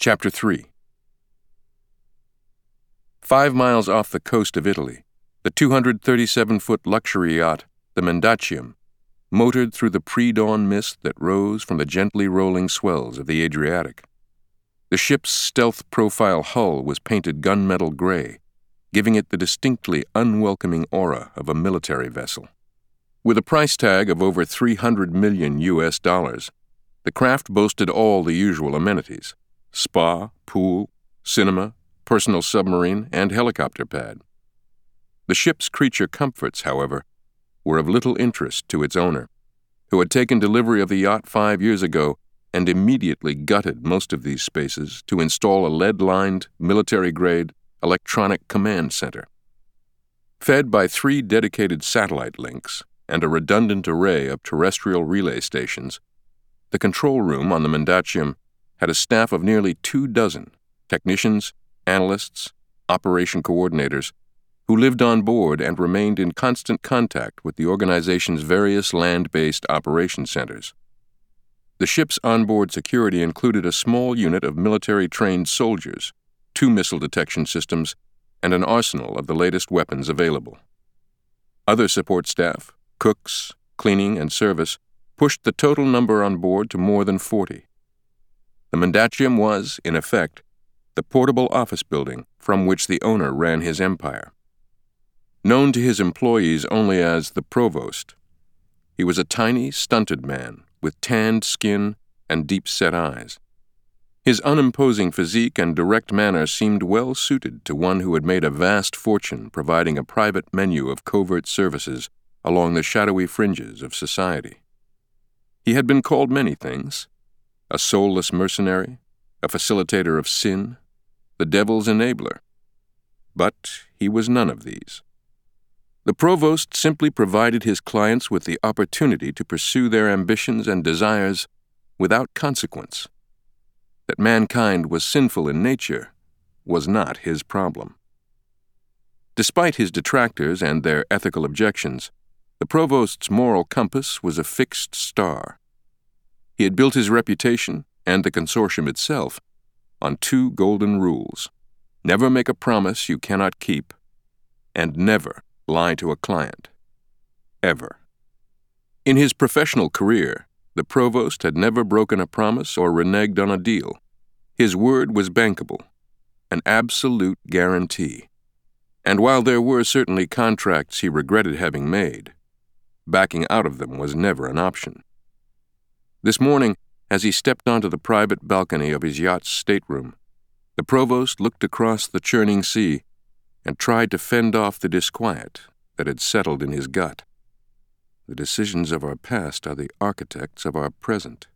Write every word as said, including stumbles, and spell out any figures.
Chapter three. Five miles off the coast of Italy, the two hundred thirty-seven foot luxury yacht, the Mendacium, motored through the pre-dawn mist that rose from the gently rolling swells of the Adriatic. The ship's stealth profile hull was painted gunmetal gray, giving it the distinctly unwelcoming aura of a military vessel. With a price tag of over three hundred million U S dollars, the craft boasted all the usual amenities: spa, pool, cinema, personal submarine, and helicopter pad. The ship's creature comforts, however, were of little interest to its owner, who had taken delivery of the yacht five years ago and immediately gutted most of these spaces to install a lead-lined, military-grade electronic command center. Fed by three dedicated satellite links and a redundant array of terrestrial relay stations, the control room on the Mendacium had a staff of nearly two dozen technicians, analysts, operation coordinators, who lived on board and remained in constant contact with the organization's various land-based operation centers. The ship's onboard security included a small unit of military-trained soldiers, two missile detection systems, and an arsenal of the latest weapons available. Other support staff, cooks, cleaning, and service pushed the total number on board to more than forty. The Mendacium was, in effect, the portable office building from which the owner ran his empire. Known to his employees only as the Provost, he was a tiny, stunted man with tanned skin and deep-set eyes. His unimposing physique and direct manner seemed well suited to one who had made a vast fortune providing a private menu of covert services along the shadowy fringes of society. He had been called many things: a soulless mercenary, a facilitator of sin, the devil's enabler. But he was none of these. The Provost simply provided his clients with the opportunity to pursue their ambitions and desires without consequence. That mankind was sinful in nature was not his problem. Despite his detractors and their ethical objections, the Provost's moral compass was a fixed star. He had built his reputation, and the consortium itself, on two golden rules: never make a promise you cannot keep, and never lie to a client. Ever. In his professional career, the Provost had never broken a promise or reneged on a deal. His word was bankable, an absolute guarantee. And while there were certainly contracts he regretted having made, backing out of them was never an option. This morning, as he stepped onto the private balcony of his yacht's stateroom, the Provost looked across the churning sea and tried to fend off the disquiet that had settled in his gut. The decisions of our past are the architects of our present,